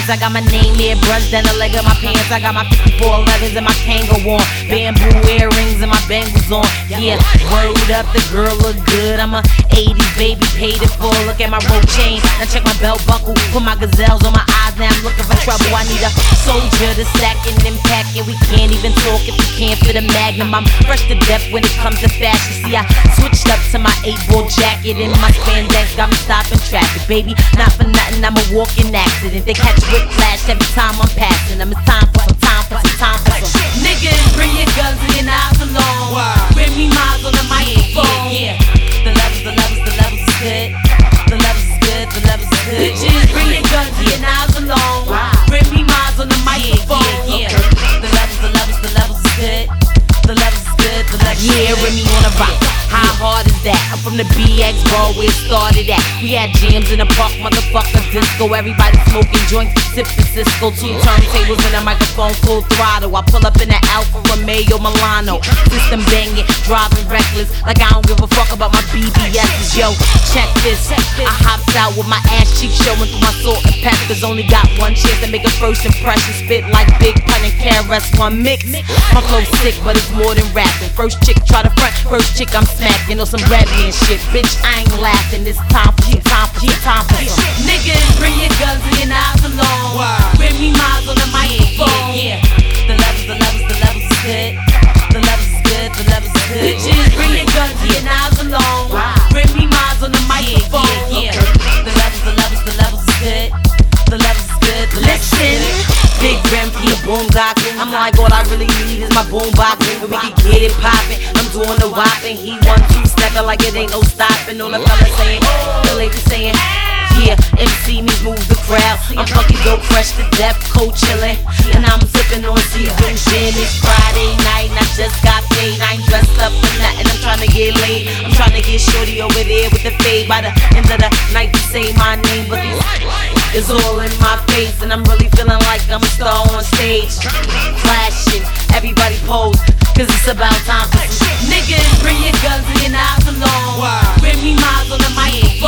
I got my name here, brushed down the leg of my pants. I got my 54 11s and my Kango on, bamboo earrings and my bangles on. Yeah, word up, the girl look good. I'm a 80s baby, paid it full. Look at my rope chain, now check my belt buckle. Put my gazelles on my eyes, now I'm looking for trouble. I need a soldier to stack and impact, and we can't even talk if you can't fit a magnum. I'm fresh to death when it comes to fashion. See, I switched up to my 8-ball jacket and my spandex got me stopping traffic. Baby, not for nothing, I'm a walking accident. They catch whiplash every time I'm passing them. It's time for some niggas, bring your guns and your knives along. Bring me miles on the microphone. Yeah, the levels is good. The levels is good, the levels is good. Bitches, bring your guns and your knives along. Bring me miles on the microphone. Yeah, the levels is good. The levels is good, the levels is good. Yeah, Remy on a rock. How hard is that? I'm from the BX bar where it started at. We had jams in the park, motherfucker disco. Everybody smoking joints, sipping Cisco. 2 turntables and a microphone, full throttle. I pull up in the Alfa Romeo Milano. System banging, driving reckless, like I don't give a fuck about my BBS's. Yo, check this. I hopped out with my ass cheeks showing through my salt and peppers. Only got one chance to make a first impression. Spit like Big Pun and KRS-One mix. My flow's sick, but it's more than rapping. First chick try to front, first chick I'm smacking on some red man shit. Bitch, I ain't laughing. It's time for some niggas, bring your guns and your knives along. Bring me miles on the microphone. Yeah, the levels is good. The levels is good, the levels is good. Bitches, bring your guns and your knives along. Bring me miles on the microphone. Yeah, the levels is good. The levels is good, the levels is good. Big Rim for your boom doc. I'm like, all I really need is my boom box, and we can get it poppin'. I'm doing the whopping. He 1-2 steppin' like it ain't no stopping. All the fellas saying, the ladies saying, yeah, MC me move the crowd. I'm fucking dope, fresh to death, cold chillin', and I'm sippin' on season gin. It's Friday night and I just got paid. I ain't dressed up for nothing, I'm tryna get laid. I'm tryna get shorty over there with the fade. By the end of the night to say my name, but it's all in my face, and I'm really feeling like I'm a star on stage. Flashing, everybody pose, cause it's about time for some niggas, bring your guns and your knives along. Bring me miles on the mic.